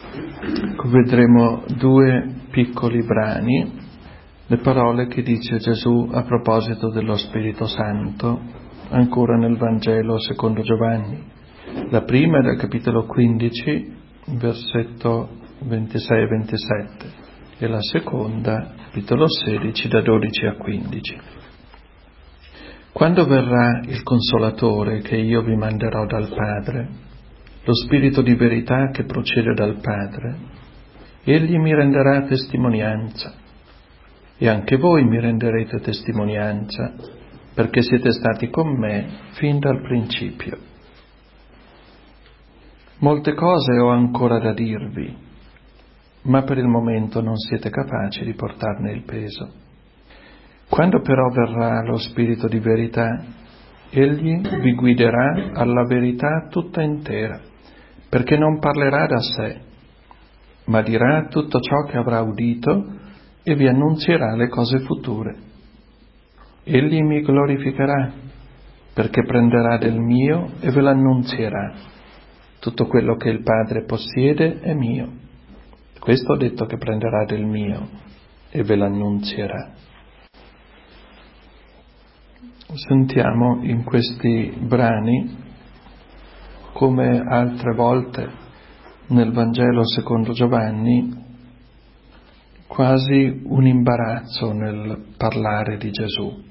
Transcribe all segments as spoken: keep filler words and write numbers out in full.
Vedremo due piccoli brani, le parole che dice Gesù a proposito dello Spirito Santo, ancora nel Vangelo secondo Giovanni. La prima è dal capitolo quindici, versetto ventisei e ventisette, e la seconda, capitolo sedici, da dodici a quindici. Quando verrà il Consolatore che io vi manderò dal Padre, lo Spirito di verità che procede dal Padre, Egli mi renderà testimonianza, e anche voi mi renderete testimonianza, perché siete stati con me fin dal principio. Molte cose ho ancora da dirvi, ma per il momento non siete capaci di portarne il peso. Quando però verrà lo Spirito di verità, Egli vi guiderà alla verità tutta intera, perché non parlerà da sé, ma dirà tutto ciò che avrà udito e vi annunzierà le cose future. Egli mi glorificherà, perché prenderà del mio e ve l'annunzierà. Tutto quello che il Padre possiede è mio. Questo ho detto che prenderà del mio e ve l'annunzierà. Sentiamo in questi brani, come altre volte nel Vangelo secondo Giovanni, quasi un imbarazzo nel parlare di Gesù,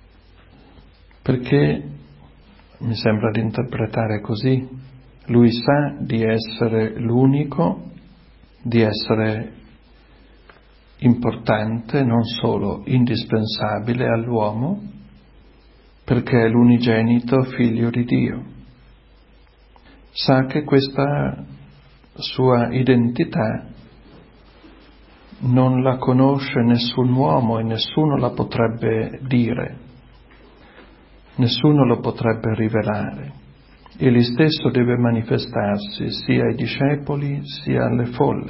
perché mi sembra di interpretare così: lui sa di essere l'unico, di essere importante, non solo indispensabile all'uomo, perché è l'unigenito figlio di Dio. Sa che questa sua identità non la conosce nessun uomo e nessuno la potrebbe dire, nessuno lo potrebbe rivelare. Egli stesso deve manifestarsi sia ai discepoli sia alle folle.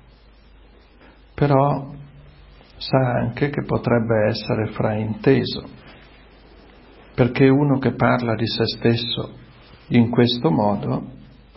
Però sa anche che potrebbe essere frainteso, perché uno che parla di se stesso in questo modo,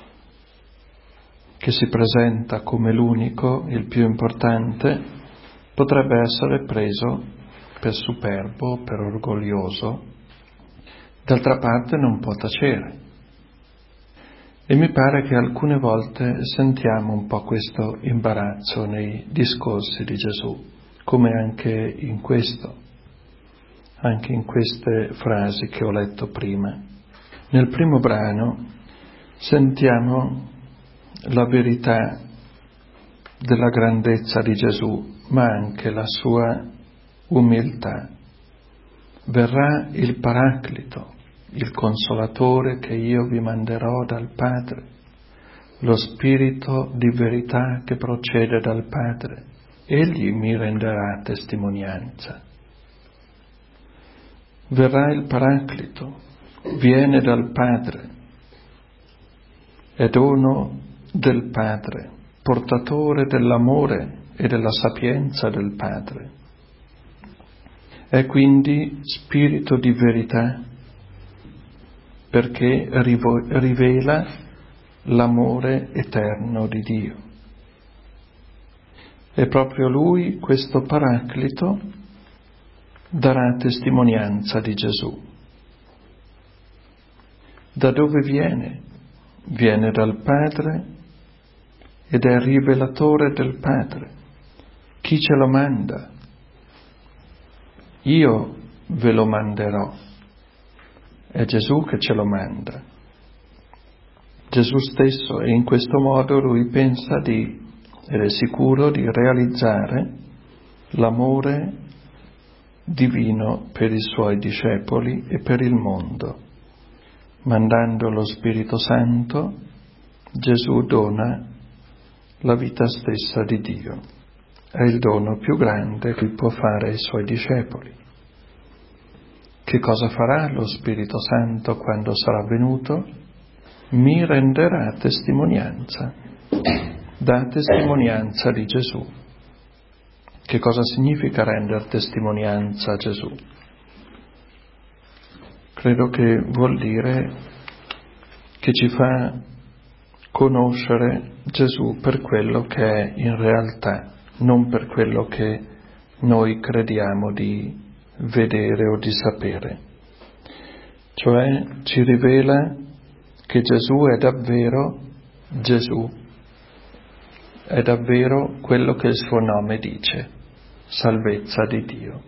che si presenta come l'unico, il più importante, potrebbe essere preso per superbo, per orgoglioso. D'altra parte non può tacere. E mi pare che alcune volte sentiamo un po' questo imbarazzo nei discorsi di Gesù, come anche in questo, anche in queste frasi che ho letto prima. Nel primo brano sentiamo la verità della grandezza di Gesù, ma anche la sua umiltà. Verrà il Paraclito, il Consolatore che io vi manderò dal Padre, lo Spirito di verità che procede dal Padre. Egli mi renderà testimonianza. Verrà il Paraclito, viene dal Padre, è dono del Padre, portatore dell'amore e della sapienza del Padre. È quindi spirito di verità, perché rivela l'amore eterno di Dio. E proprio Lui, questo Paraclito, darà testimonianza di Gesù. Da dove viene? Viene dal Padre ed è rivelatore del Padre. Chi ce lo manda? Io ve lo manderò. È Gesù che ce lo manda. Gesù stesso, e in questo modo lui pensa di, ed è sicuro di realizzare l'amore divino per i suoi discepoli e per il mondo. Mandando lo Spirito Santo, Gesù dona la vita stessa di Dio. È il dono più grande che può fare ai suoi discepoli. Che cosa farà lo Spirito Santo quando sarà venuto? Mi renderà testimonianza. Dà testimonianza di Gesù. Che cosa significa rendere testimonianza a Gesù? Credo che vuol dire che ci fa conoscere Gesù per quello che è in realtà, non per quello che noi crediamo di vedere o di sapere. Cioè ci rivela che Gesù è davvero Gesù, è davvero quello che il suo nome dice, salvezza di Dio.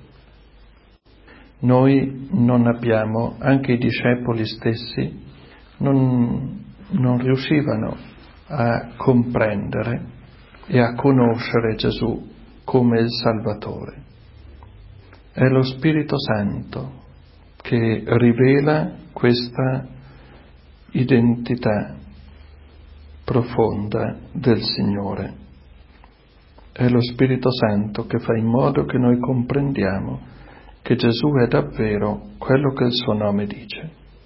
Noi non abbiamo, anche i discepoli stessi, non, non riuscivano a comprendere e a conoscere Gesù come il Salvatore. È lo Spirito Santo che rivela questa identità profonda del Signore. È lo Spirito Santo che fa in modo che noi comprendiamo che Gesù è davvero quello che il suo nome dice.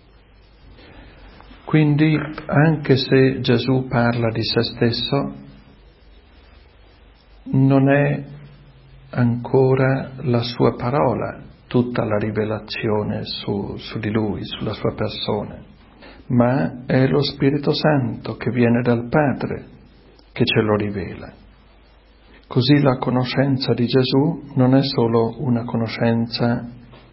Quindi, anche se Gesù parla di se stesso, non è ancora la sua parola tutta la rivelazione su, su di Lui, sulla sua persona, ma è lo Spirito Santo che viene dal Padre che ce lo rivela. Così la conoscenza di Gesù non è solo una conoscenza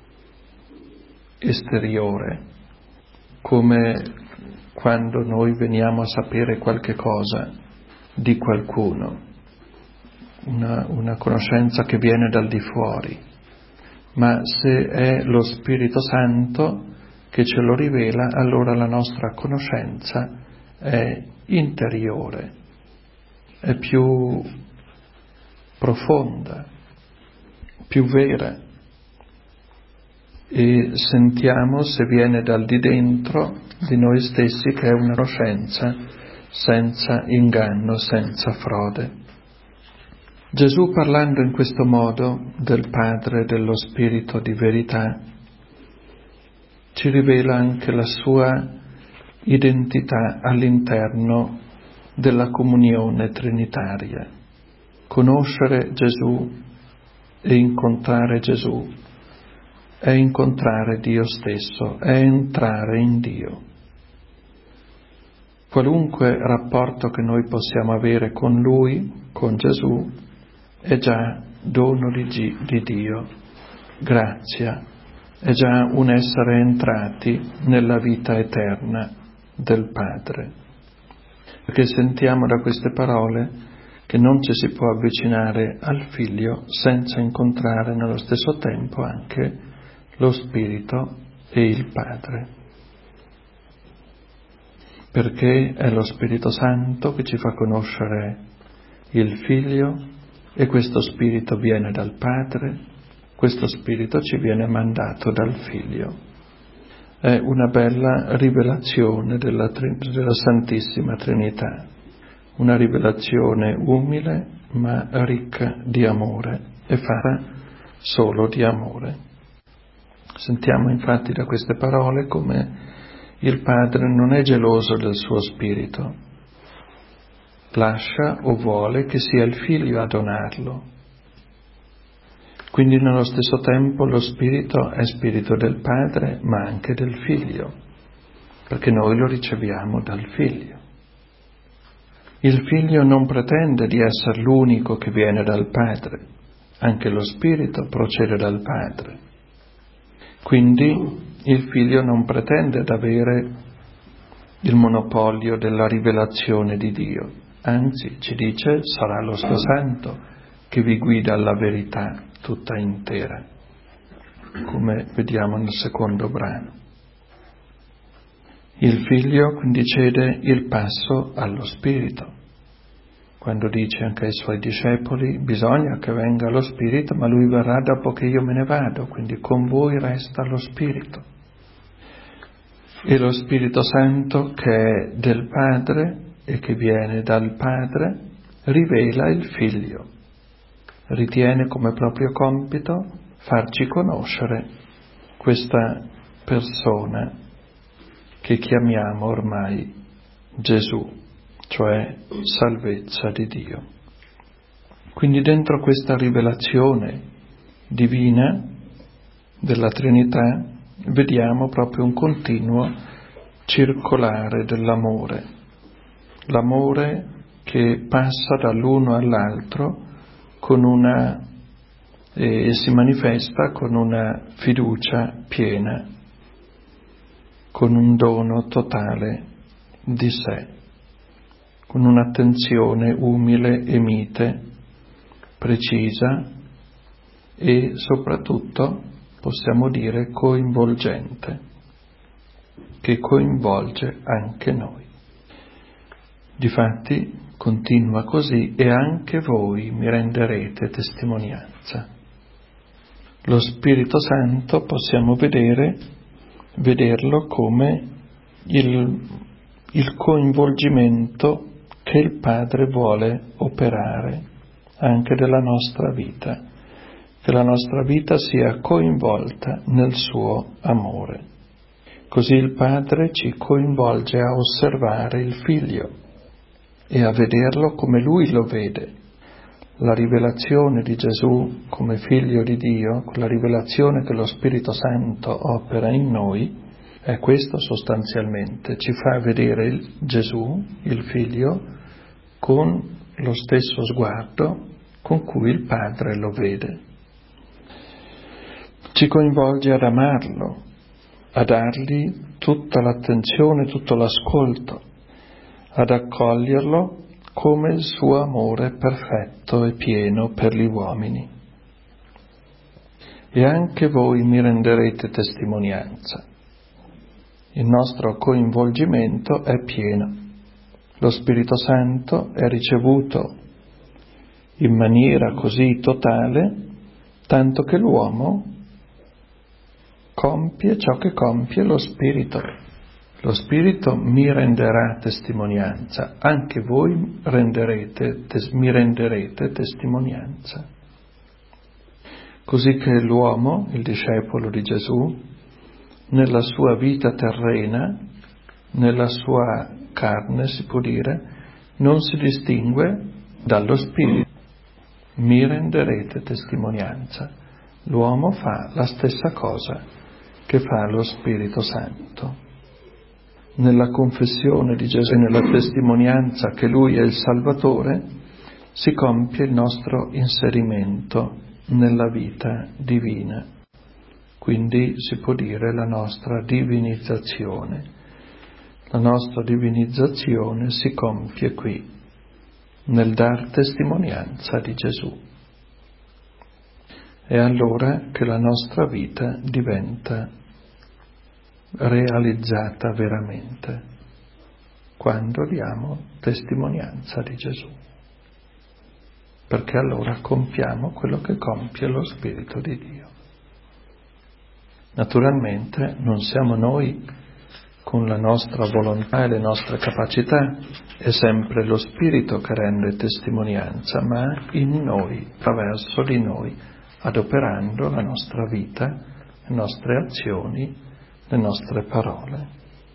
esteriore, come quando noi veniamo a sapere qualche cosa di qualcuno, una, una conoscenza che viene dal di fuori, ma se è lo Spirito Santo che ce lo rivela, allora la nostra conoscenza è interiore, è più profonda, più vera, e sentiamo, se viene dal di dentro di noi stessi, che è una conoscenza senza inganno, senza frode. Gesù, parlando in questo modo del Padre e dello Spirito di verità, ci rivela anche la sua identità all'interno della comunione trinitaria. Conoscere Gesù e incontrare Gesù è incontrare Dio stesso, è entrare in Dio. Qualunque rapporto che noi possiamo avere con Lui, con Gesù, è già dono di, di Dio, grazia, è già un essere entrati nella vita eterna del Padre. Perché sentiamo da queste parole che non ci si può avvicinare al Figlio senza incontrare nello stesso tempo anche lo Spirito e il Padre. Perché è lo Spirito Santo che ci fa conoscere il Figlio, e questo Spirito viene dal Padre, questo Spirito ci viene mandato dal Figlio. È una bella rivelazione della, della Santissima Trinità. Una rivelazione umile ma ricca di amore e fatta solo di amore. Sentiamo infatti da queste parole come il Padre non è geloso del suo Spirito, lascia o vuole che sia il Figlio a donarlo. Quindi nello stesso tempo lo Spirito è Spirito del Padre ma anche del Figlio, perché noi lo riceviamo dal Figlio. Il Figlio non pretende di essere l'unico che viene dal Padre, anche lo Spirito procede dal Padre. Quindi il Figlio non pretende ad avere il monopolio della rivelazione di Dio, anzi ci dice sarà lo Spirito Santo che vi guida alla verità tutta intera, come vediamo nel secondo brano. Il Figlio quindi cede il passo allo Spirito, quando dice anche ai Suoi discepoli: bisogna che venga lo Spirito, ma Lui verrà dopo che io me ne vado, quindi con voi resta lo Spirito. E lo Spirito Santo, che è del Padre e che viene dal Padre, rivela il Figlio, ritiene come proprio compito farci conoscere questa persona che chiamiamo ormai Gesù, cioè salvezza di Dio. Quindi dentro questa rivelazione divina della Trinità vediamo proprio un continuo circolare dell'amore, l'amore che passa dall'uno all'altro con una e si manifesta con una fiducia piena, con un dono totale di sé, con un'attenzione umile e mite, precisa e soprattutto, possiamo dire, coinvolgente, che coinvolge anche noi. Difatti, continua così, e anche voi mi renderete testimonianza. Lo Spirito Santo possiamo vedere, vederlo come il, il coinvolgimento che il Padre vuole operare anche nella nostra vita, che la nostra vita sia coinvolta nel suo amore. Così il Padre ci coinvolge a osservare il Figlio e a vederlo come Lui lo vede. La rivelazione di Gesù come Figlio di Dio, la rivelazione che lo Spirito Santo opera in noi, è questo sostanzialmente, ci fa vedere il Gesù, il Figlio, con lo stesso sguardo con cui il Padre lo vede. Ci coinvolge ad amarlo, a dargli tutta l'attenzione, tutto l'ascolto, ad accoglierlo come il suo amore perfetto e pieno per gli uomini. E anche voi mi renderete testimonianza. Il nostro coinvolgimento è pieno. Lo Spirito Santo è ricevuto in maniera così totale, tanto che l'uomo compie ciò che compie lo Spirito. Lo Spirito mi renderà testimonianza, anche voi renderete, tes- mi renderete testimonianza. Così che l'uomo, il discepolo di Gesù, nella sua vita terrena, nella sua carne, si può dire, non si distingue dallo Spirito. Mi renderete testimonianza. L'uomo fa la stessa cosa che fa lo Spirito Santo. Nella confessione di Gesù e nella testimonianza che Lui è il Salvatore, si compie il nostro inserimento nella vita divina. Quindi si può dire la nostra divinizzazione. La nostra divinizzazione si compie qui, nel dar testimonianza di Gesù. È allora che la nostra vita diventa realizzata veramente, quando diamo testimonianza di Gesù, perché allora compiamo quello che compie lo Spirito di Dio. Naturalmente non siamo noi con la nostra volontà e le nostre capacità, è sempre lo Spirito che rende testimonianza, ma in noi, attraverso di noi, adoperando la nostra vita, le nostre azioni, le nostre parole.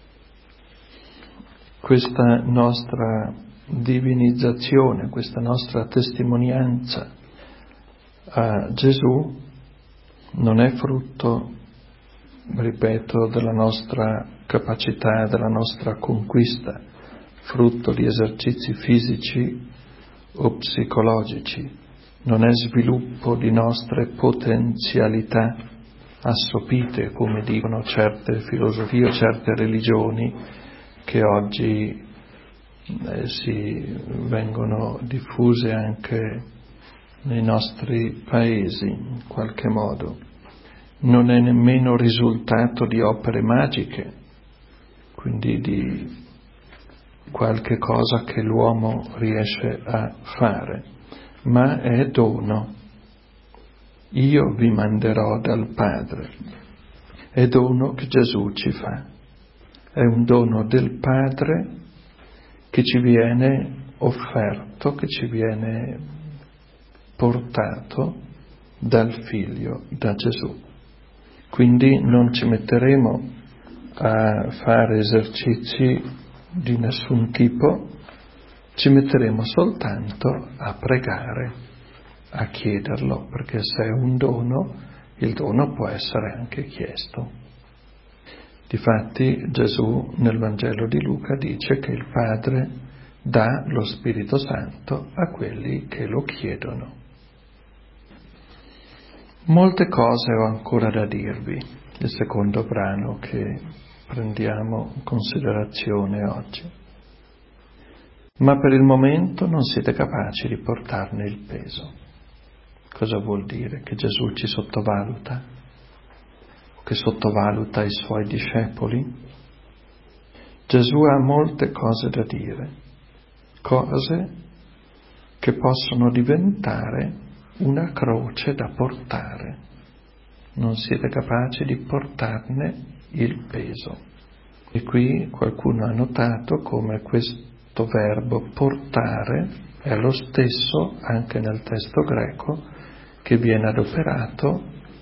Questa nostra divinizzazione, questa nostra testimonianza a Gesù non è frutto, ripeto, della nostra capacità, della nostra conquista, frutto di esercizi fisici o psicologici, non è sviluppo di nostre potenzialità assopite, come dicono certe filosofie o certe religioni che oggi eh, si vengono diffuse anche nei nostri paesi in qualche modo. Non è nemmeno risultato di opere magiche, quindi di qualche cosa che l'uomo riesce a fare, ma è dono. Io vi manderò dal Padre. È dono che Gesù ci fa. È un dono del Padre che ci viene offerto, che ci viene portato dal Figlio, da Gesù. Quindi non ci metteremo a fare esercizi di nessun tipo, ci metteremo soltanto a pregare, a chiederlo, perché se è un dono, il dono può essere anche chiesto. Difatti Gesù nel Vangelo di Luca dice che il Padre dà lo Spirito Santo a quelli che lo chiedono. Molte cose ho ancora da dirvi, il secondo brano che prendiamo in considerazione oggi. Ma per il momento non siete capaci di portarne il peso. Cosa vuol dire? Che Gesù ci sottovaluta? O che sottovaluta i suoi discepoli? Gesù ha molte cose da dire, cose che possono diventare una croce da portare. Non siete capaci di portarne il peso. E qui qualcuno ha notato come questo verbo portare è lo stesso anche nel testo greco che viene adoperato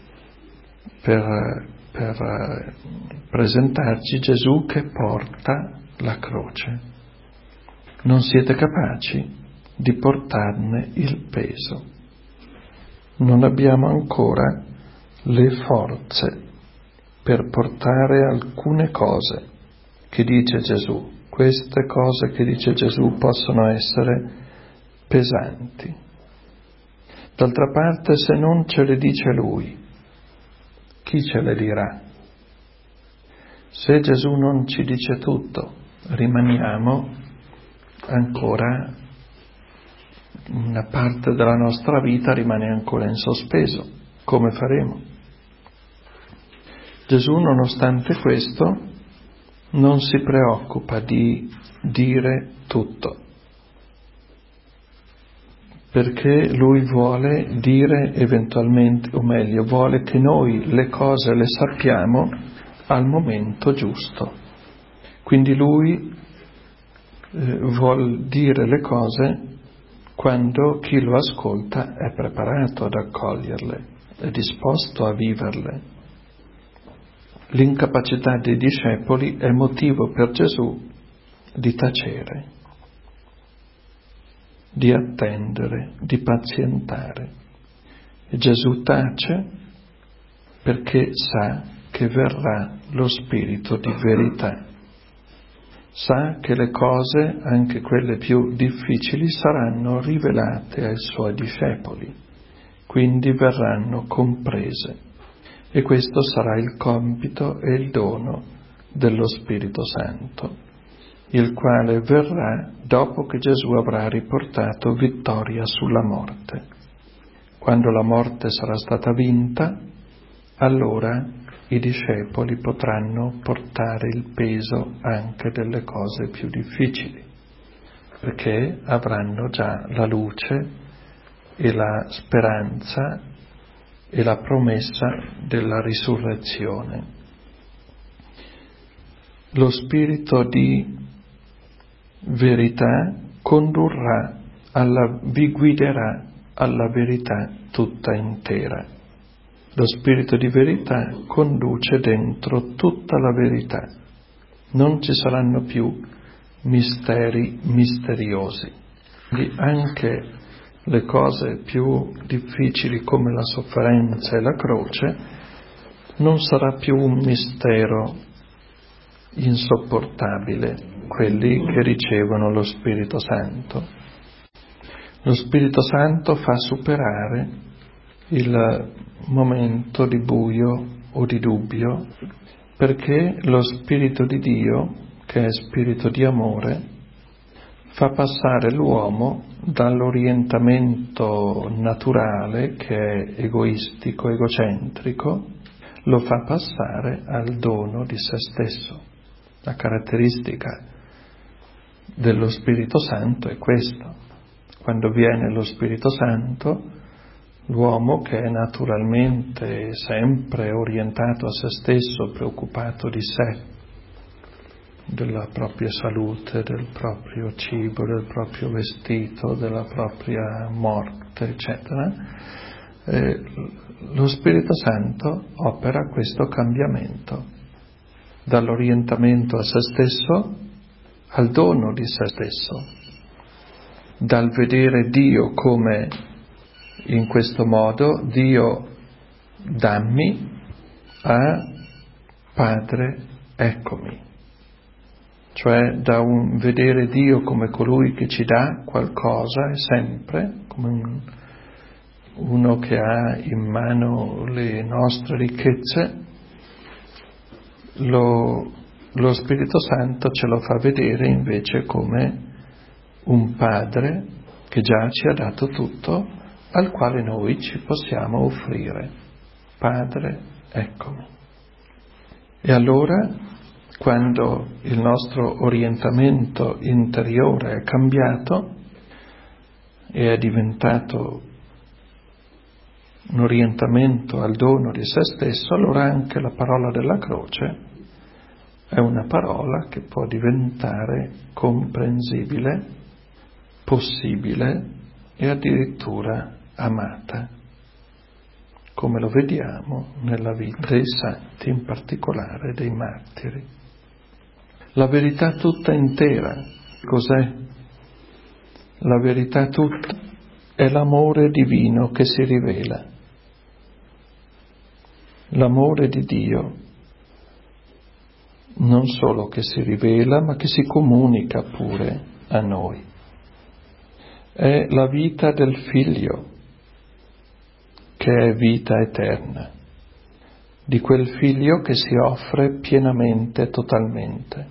per, per presentarci Gesù che porta la croce. Non siete capaci di portarne il peso. Non abbiamo ancora le forze per portare alcune cose che dice Gesù. Queste cose che dice Gesù possono essere pesanti. D'altra parte, se non ce le dice Lui, chi ce le dirà? Se Gesù non ci dice tutto, rimaniamo ancora, una parte della nostra vita rimane ancora in sospeso. Come faremo? Gesù, nonostante questo, non si preoccupa di dire tutto, perché Lui vuole dire eventualmente, o meglio, vuole che noi le cose le sappiamo al momento giusto. Quindi Lui eh, vuol dire le cose quando chi lo ascolta è preparato ad accoglierle, è disposto a viverle. L'incapacità dei discepoli è motivo per Gesù di tacere, di attendere, di pazientare. E Gesù tace perché sa che verrà lo Spirito di verità. Sa che le cose, anche quelle più difficili, saranno rivelate ai Suoi discepoli, quindi verranno comprese. E questo sarà il compito e il dono dello Spirito Santo, il quale verrà dopo che Gesù avrà riportato vittoria sulla morte. Quando la morte sarà stata vinta, allora i discepoli potranno portare il peso anche delle cose più difficili, perché avranno già la luce e la speranza e la promessa della risurrezione. Lo Spirito di verità condurrà, alla, vi guiderà alla verità tutta intera. Lo Spirito di verità conduce dentro tutta la verità. Non ci saranno più misteri misteriosi. Quindi anche le cose più difficili come la sofferenza e la croce non sarà più un mistero insopportabile, quelli che ricevono lo Spirito Santo. Lo Spirito Santo fa superare il momento di buio o di dubbio, perché lo Spirito di Dio, che è Spirito di amore, fa passare l'uomo dall'orientamento naturale, che è egoistico, egocentrico, lo fa passare al dono di se stesso. La caratteristica dello Spirito Santo è questo. Quando viene lo Spirito Santo, l'uomo, che è naturalmente sempre orientato a se stesso, preoccupato di sé, della propria salute, del proprio cibo, del proprio vestito, della propria morte, eccetera, eh, lo Spirito Santo opera questo cambiamento dall'orientamento a se stesso al dono di se stesso, dal vedere Dio come in questo modo Dio dammi a Padre eccomi. cioè da un vedere Dio come colui che ci dà qualcosa e sempre, come un, uno che ha in mano le nostre ricchezze, lo, lo Spirito Santo ce lo fa vedere invece come un Padre che già ci ha dato tutto, al quale noi ci possiamo offrire. Padre, eccomi. E allora, quando il nostro orientamento interiore è cambiato e è diventato un orientamento al dono di se stesso, allora anche la parola della croce è una parola che può diventare comprensibile, possibile e addirittura amata, come lo vediamo nella vita dei santi, in particolare dei martiri. La verità tutta intera, cos'è? La verità tutta è l'amore divino che si rivela. L'amore di Dio non solo che si rivela, ma che si comunica pure a noi. È la vita del Figlio, che è vita eterna, di quel Figlio che si offre pienamente, totalmente.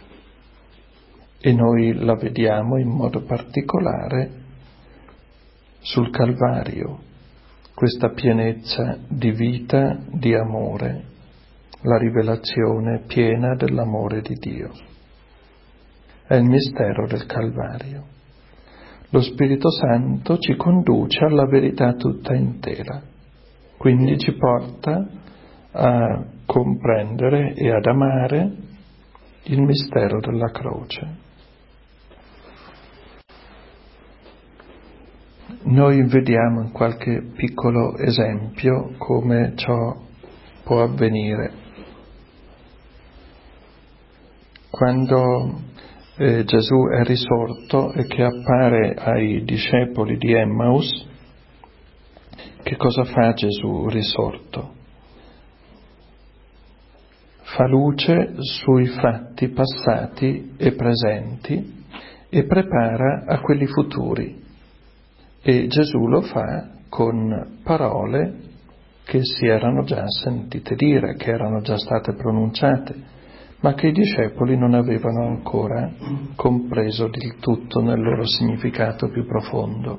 E noi la vediamo in modo particolare sul Calvario, questa pienezza di vita, di amore, la rivelazione piena dell'amore di Dio. È il mistero del Calvario. Lo Spirito Santo ci conduce alla verità tutta intera, quindi ci porta a comprendere e ad amare il mistero della croce. Noi vediamo in qualche piccolo esempio come ciò può avvenire. Quando eh, Gesù è risorto e che appare ai discepoli di Emmaus, che cosa fa Gesù risorto? Fa luce sui fatti passati e presenti e prepara a quelli futuri. E Gesù lo fa con parole che si erano già sentite dire, che erano già state pronunciate, ma che i discepoli non avevano ancora compreso del tutto nel loro significato più profondo.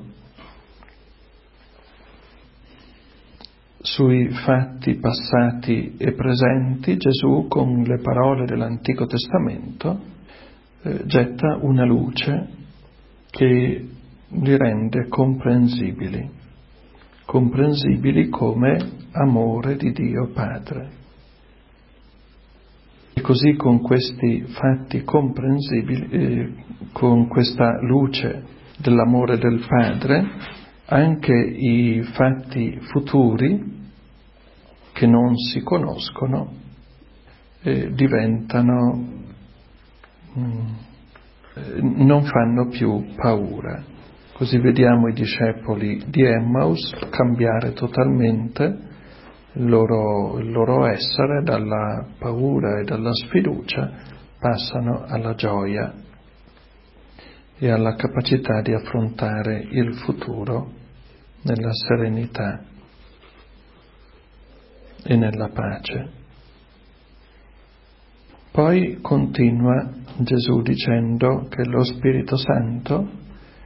Sui fatti passati e presenti, Gesù, con le parole dell'Antico Testamento, eh, getta una luce che li rende comprensibili, comprensibili come amore di Dio Padre. E così con questi fatti comprensibili, eh, con questa luce dell'amore del Padre, anche i fatti futuri che non si conoscono eh, diventano, mh, eh, non fanno più paura. Così vediamo i discepoli di Emmaus cambiare totalmente il loro, il loro essere, dalla paura e dalla sfiducia passano alla gioia e alla capacità di affrontare il futuro nella serenità e nella pace. Poi continua Gesù dicendo che lo Spirito Santo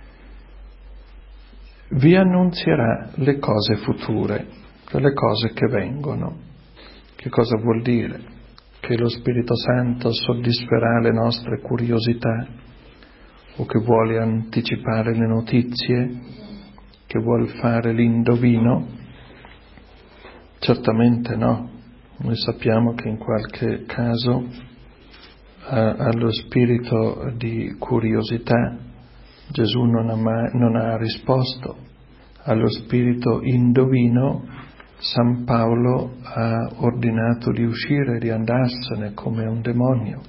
vi annunzierà le cose future, le cose che vengono. Che cosa vuol dire? Che lo Spirito Santo soddisferà le nostre curiosità o che vuole anticipare le notizie, che vuol fare l'indovino? Certamente no. Noi sappiamo che in qualche caso a, allo spirito di curiosità Gesù non ha, mai, non ha risposto. Allo spirito indovino San Paolo ha ordinato di uscire e di andarsene come un demonio.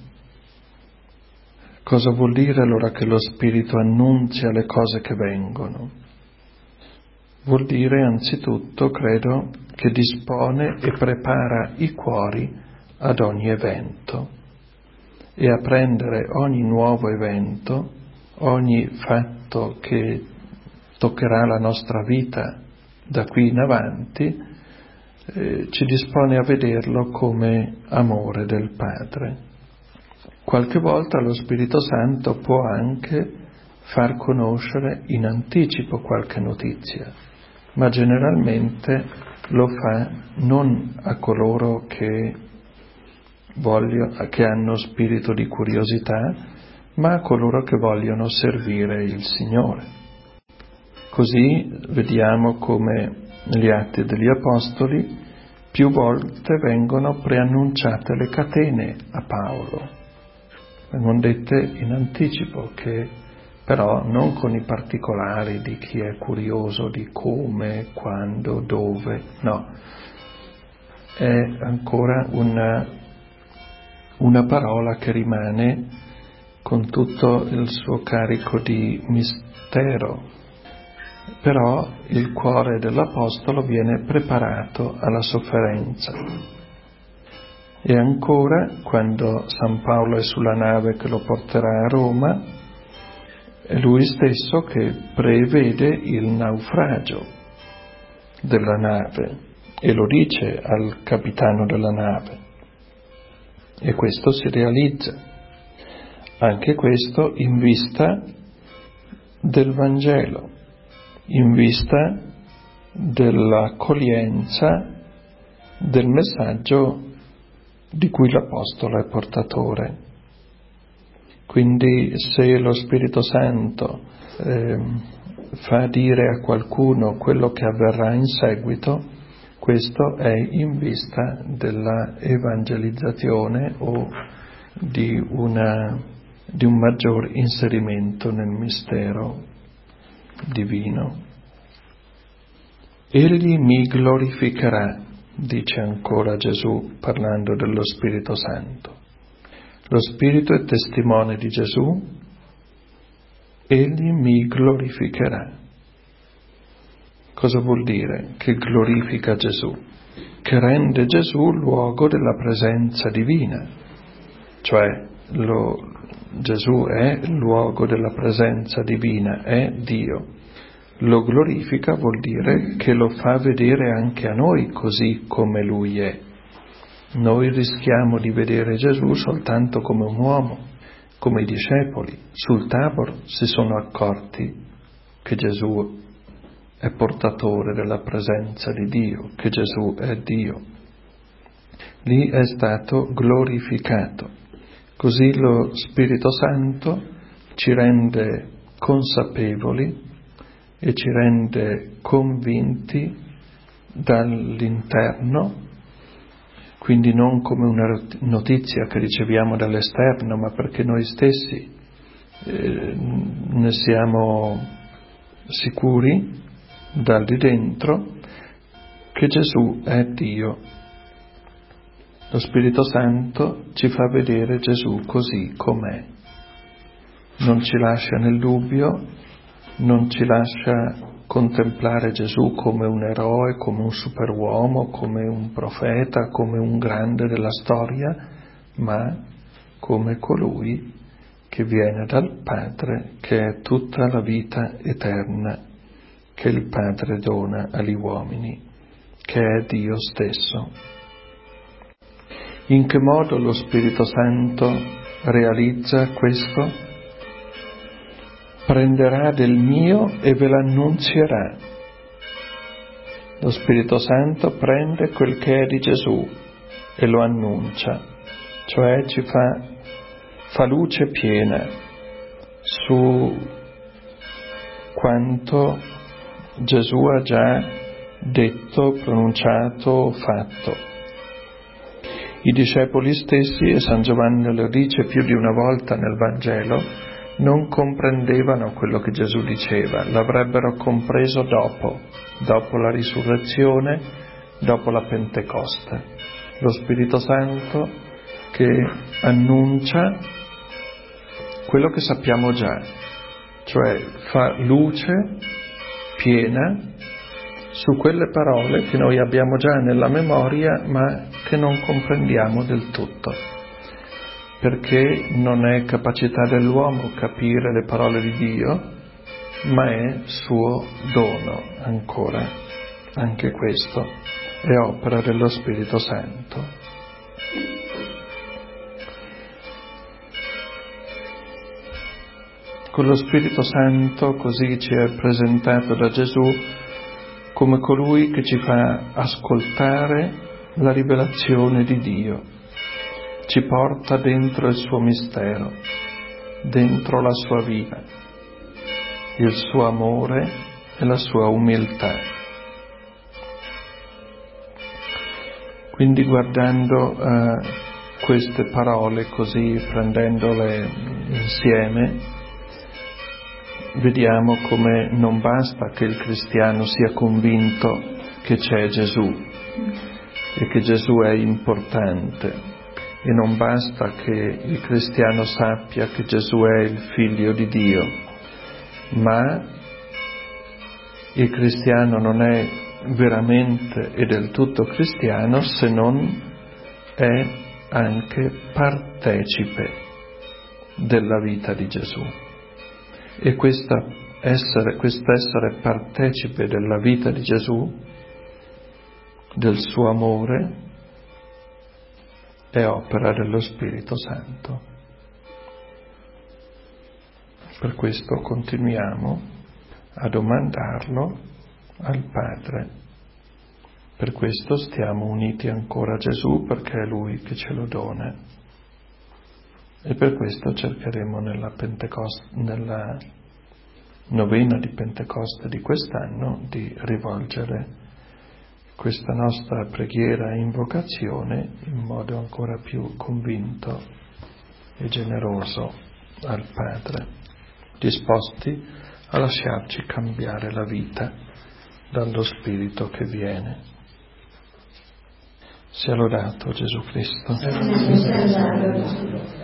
Cosa vuol dire allora che lo spirito annunzia le cose che vengono? Vuol dire anzitutto, credo, che dispone e prepara i cuori ad ogni evento e a prendere ogni nuovo evento, ogni fatto che toccherà la nostra vita da qui in avanti, eh, ci dispone a vederlo come amore del Padre. Qualche volta lo Spirito Santo può anche far conoscere in anticipo qualche notizia, ma generalmente lo fa non a coloro che, voglio, che hanno spirito di curiosità, ma a coloro che vogliono servire il Signore. Così vediamo come negli Atti degli Apostoli più volte vengono preannunciate le catene a Paolo. Vengono dette in anticipo, che però non con i particolari di chi è curioso di come, quando, dove, no. È ancora una, una parola che rimane con tutto il suo carico di mistero, però il cuore dell'Apostolo viene preparato alla sofferenza. E ancora, quando San Paolo è sulla nave che lo porterà a Roma, è lui stesso che prevede il naufragio della nave e lo dice al capitano della nave. E questo si realizza. Anche questo in vista del Vangelo, in vista dell'accoglienza del messaggio di cui l'Apostolo è portatore. Quindi se lo Spirito Santo eh, fa dire a qualcuno quello che avverrà in seguito, questo è in vista della evangelizzazione o di, una, di un maggior inserimento nel mistero divino. Egli mi glorificherà, dice ancora Gesù parlando dello Spirito Santo. Lo Spirito è testimone di Gesù, egli mi glorificherà. Cosa vuol dire che glorifica Gesù? Che rende Gesù luogo della presenza divina, cioè lo, Gesù è luogo della presenza divina, è Dio. Lo glorifica vuol dire che lo fa vedere anche a noi così come Lui è. Noi rischiamo di vedere Gesù soltanto come un uomo, come i discepoli. Sul Tabor si sono accorti che Gesù è portatore della presenza di Dio, che Gesù è Dio. Lì è stato glorificato. Così lo Spirito Santo ci rende consapevoli e ci rende convinti dall'interno, quindi non come una notizia che riceviamo dall'esterno, ma perché noi stessi eh, ne siamo sicuri da lì dentro che Gesù è Dio. Lo Spirito Santo ci fa vedere Gesù così com'è, non ci lascia nel dubbio, non ci lascia contemplare Gesù come un eroe, come un superuomo, come un profeta, come un grande della storia, ma come colui che viene dal Padre, che è tutta la vita eterna che il Padre dona agli uomini, che è Dio stesso. In che modo lo Spirito Santo realizza questo? Prenderà del mio e ve l'annunzierà. Lo Spirito Santo prende quel che è di Gesù e lo annuncia, cioè ci fa, fa luce piena su quanto Gesù ha già detto, pronunciato, fatto. I discepoli stessi, e San Giovanni lo dice più di una volta nel Vangelo, non comprendevano quello che Gesù diceva, l'avrebbero compreso dopo, dopo la risurrezione, dopo la Pentecoste. Lo Spirito Santo che annuncia quello che sappiamo già, cioè fa luce piena su quelle parole che noi abbiamo già nella memoria ma che non comprendiamo del tutto. perché non è capacità dell'uomo capire le parole di Dio, ma è suo dono ancora. Anche questo è opera dello Spirito Santo. Con lo Spirito Santo così ci è presentato da Gesù come colui che ci fa ascoltare la rivelazione di Dio, ci porta dentro il suo mistero, dentro la sua vita, il suo amore e la sua umiltà. Quindi guardando uh, queste parole così, prendendole insieme, vediamo come non basta che il cristiano sia convinto che c'è Gesù e che Gesù è importante, e non basta che il cristiano sappia che Gesù è il Figlio di Dio, ma il cristiano non è veramente e del tutto cristiano se non è anche partecipe della vita di Gesù. E questa essere, quest'essere partecipe della vita di Gesù, del suo amore, è opera dello Spirito Santo. Per questo continuiamo a domandarlo al Padre. Per questo stiamo uniti ancora a Gesù, perché è Lui che ce lo dona. E per questo cercheremo nella, Pentecoste, nella novena di Pentecoste di quest'anno di rivolgere questa nostra preghiera e invocazione in modo ancora più convinto e generoso al Padre, disposti a lasciarci cambiare la vita dallo Spirito che viene. Sia lodato Gesù Cristo.